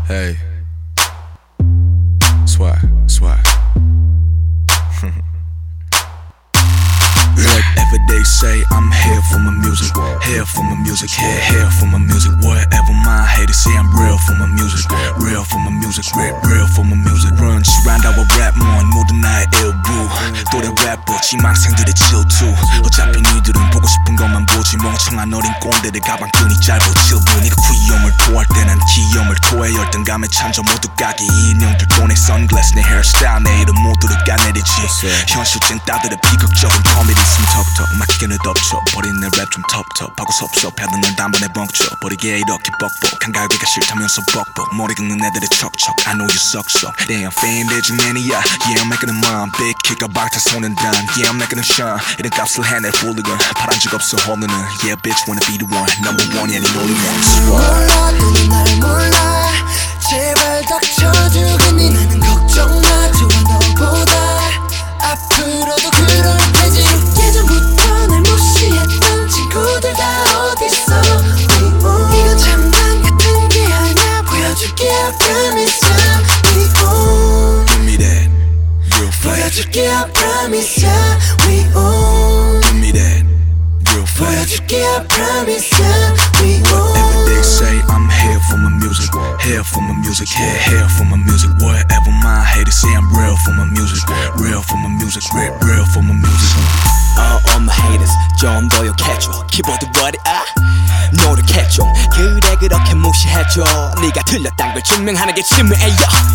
Hey, swag, swag. Whatever they say, I'm here for my music. Here for my music, here for my music. Whatever my haters say, I'm real for my music. Real for my music, real for my music. Run, 시간다와 rap more, 모든 나의 일부. 또래 래퍼, 지망생들의 질투. 어차피 니들은 보고 싶은 것만 보지. 멍청한 어린 꼰대들 가방끈이 짧아 질분. 네가 귀염을 토할 때 난 기염을 토해. 열등감에 찬져 모두 까기. 인형들 꺼내 선글라스 내 헤어스타일 내 이름 모두를 까내리지. 현실진 따들의 비극적인 코미디 있으면 턱턱 막히게는 덮쳐 버린 내 랩 좀 텁텁하고 섭섭해도 널 단번에 벙쳐 버리게 이렇게 뻑뻑 한가위가 싫다면서 뻑뻑 머리 긁는 애들의 척척 I know you suck so Damn fan 대중맨이야 Yeah I'm making them run Big kick 방타 손은 단 Yeah I'm making them shine 이런 값을 해낼 훌리건 파란 적 없어 홀리는 Yeah bitch wanna be the one Number one yeah 니 only one 몰라 너는 날 몰라 제발 닥쳐주겠니 나는 걱정 마 좋아 너보다 앞으로도 그럴 테지 예전부터 날 무시했던 친구들 다 어딨어 이거 장난 같은 게 아니야 보여줄게 I promise ya We own Give me that real fast 보여줄게 I promise ya We own Give me that real fast 보여줄게 I promise ya We Whatever own they say, I'm here for my music. Here for my music, here for my music. Whatever my haters say, I'm real for my music. Real for my music, real for my music. All my haters 좀 더 욕해줘 키보드 버리 노력해줘 그래 그렇게 무시해줘 네가 틀렸단 걸 증명하는 게 치매야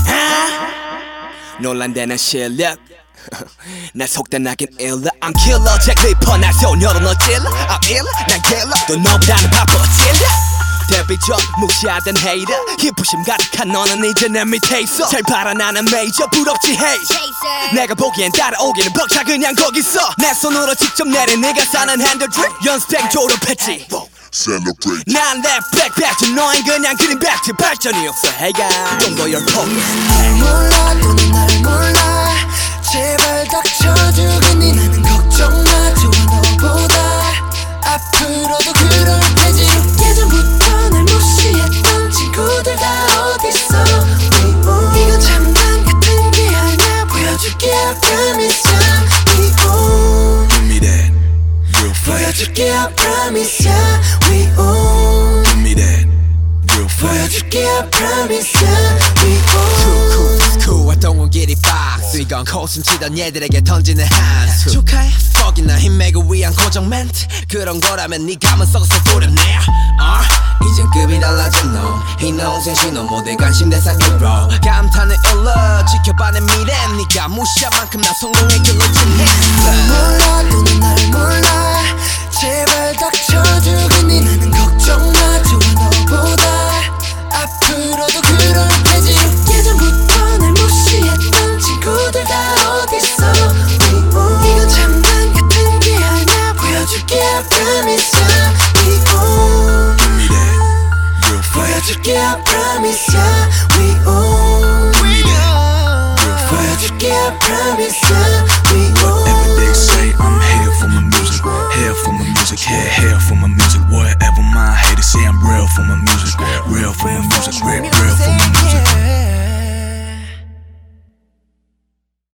논란되는 실력 날 속단하긴 일러 I'm killer 잭 리퍼 날 소녀로 너 찔러 I'm ill 난 killer 또 너보다는 바빠 찔러 데뷔 전 무시하던 hater 희부심 가득한 너는 이제 내 밑에 있어 잘 봐라 나는 메이저 부럽지 hey 내가 보기엔 따라오기는 벅차 그냥 거기서 내 손으로 직접 내린 네가 사는 핸들 드립 연습생 졸업했지 Celebrate. 난 랩 백팩 너흰 그냥 그린 팩트 발전이 없어 hey guy 좀 더 열폭 몰라 너는 날 몰라 제발 닥쳐주겠니 나는 걱정 마 좋아 너보다 앞으로도 그럴 테지 예전부터 날 무시했던 친구들 다 어딨어 이거 장난 같은 게 아니야 보여줄게 I promise ya We own Give me that real fast. 보여줄게 I promise ya We own Give me that real fast. 보여줄게 I promise ya We own cool I don't want get it box 이건 코순치던 얘들에게 던지는 한수 축하해 퍽이나 힘매고 위한 고정 멘트 그런 거라면 네 감은 썩어서 부렸네 이젠 급이 달라진 놈이 농생 신호 모두의 관심 대상으로 감탄을 일러 지켜봐 내 미래 네가 무시한 만큼 나 성공의 길로 진해 몰라 너는 날 몰라 제발 닥쳐주겠니 나는 걱정 마 좋아 너보다 앞으로도 그럴 테지 예전부터 날 무시했던 친구들 다 어딨어 이거 장난 같은 게 아니야 보여줄게 I promise ya We own Give me that real fast. 보여줄게 I promise ya We own Give me that real fast. 보여줄게 I promise ya We own